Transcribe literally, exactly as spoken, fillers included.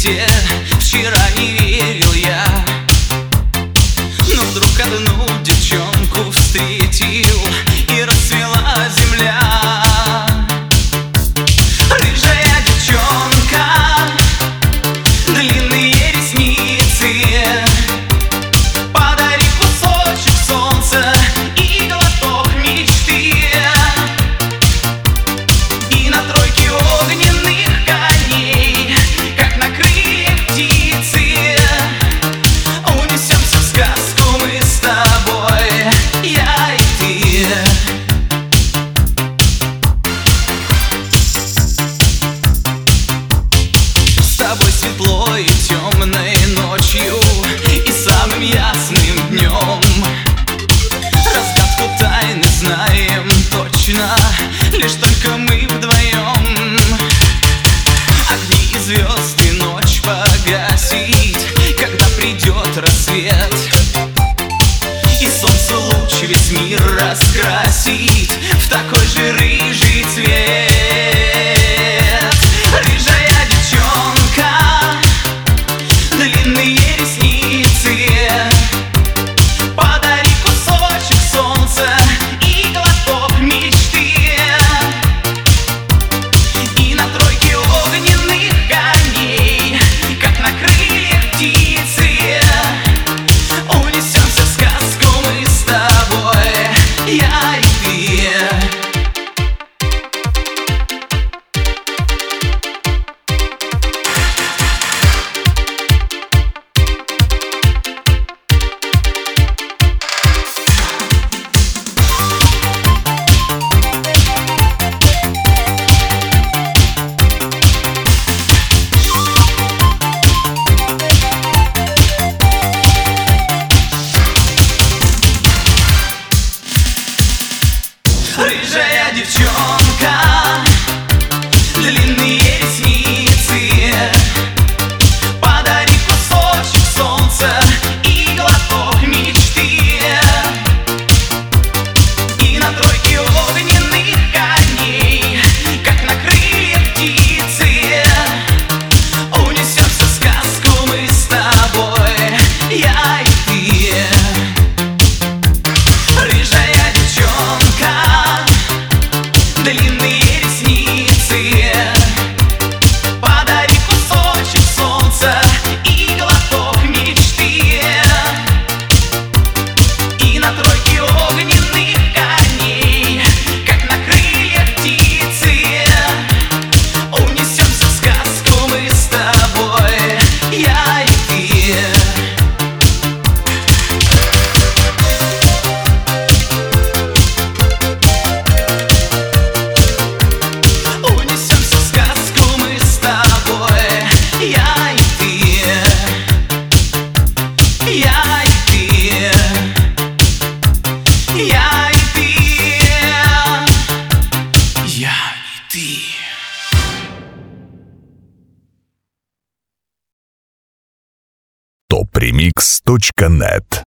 свете. Вчера не верил я, но вдруг одну девчонку встретил, и расцвела земля. Рыжая девчонка, длинные ресницы, подари кусочек солнца и глоток мечты. И на тройке огненных коней, как на крыльях птицы, унесемся в сказку мы с тобой, я и ты. С тобой светло и темной ночью, и самым ясным днем. Разгадку тайны знаем точно, лишь только мы вдвоем. Огни и звезды ночь погасит, когда придет рассвет, и солнце луч весь мир раскрасит в такой же рыжий цвет. Рыжая девчонка, длинные ресницы, подари кусочек солнца и глоток мечты. И на тройке огненных коней, как на крыльях птицы, унесемся в сказку мы с тобой, я и ты. Рыжая девчонка, длинные ресницы, подари кусочек солнца и глоток мечты. И на тройке огненных коней, как на крыльях птицы, унесемся в сказку мы с тобой, я и ты. Рыжая девчонка, длинные ресницы, подари кусочек солнца и глоток мечты. И на тройке огненных коней, как на крыльях птицы, унесемся в сказку мы с тобой, я и ты. Унесемся в сказку мы с тобой, я и ты. Я и ты. Я и ты. Я и ты. топ ремикс точка нет